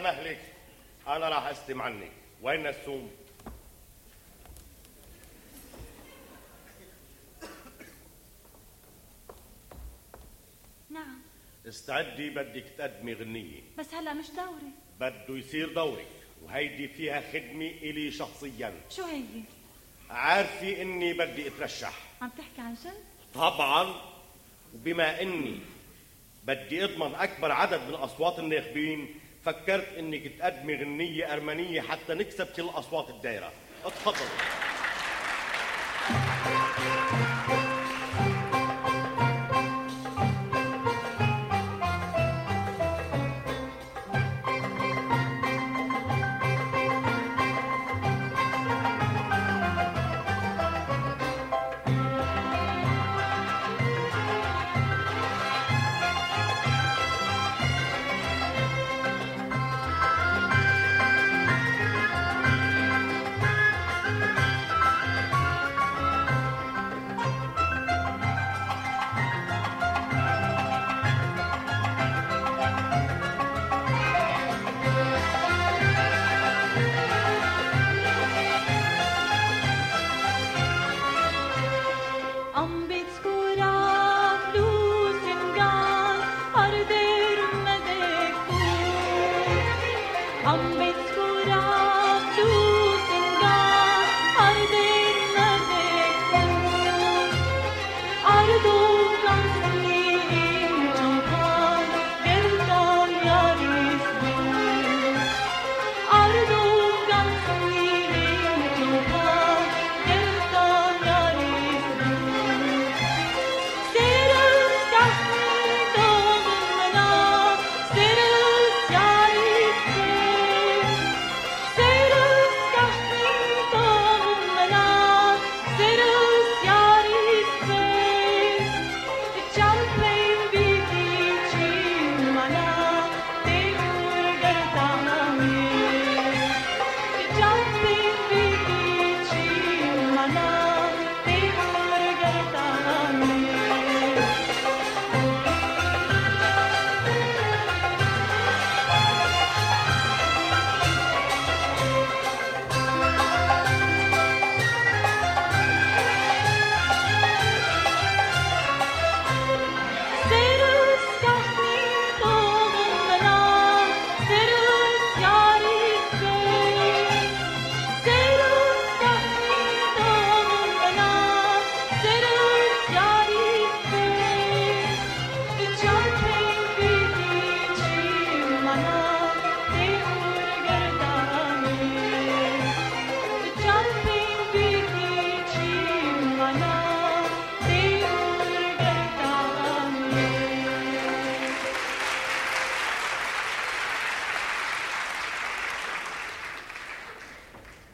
مهلك، أنا راح أستلم عنك. وين نسوم؟ نعم. استعدي، بدك تقدمي غنية. بس هلا مش دوري. بده يصير دورك، وهيدي فيها خدمة إلي شخصيا. شو هي؟ عارفة إني بدي أترشح. عم تحكي عن جد؟ طبعا، وبما إني بدي أضمن أكبر عدد من أصوات الناخبين، فكرت إنك تقدمي غنية أرمنية حتى نكسب كل أصوات الدائرة. اتفضل. I'm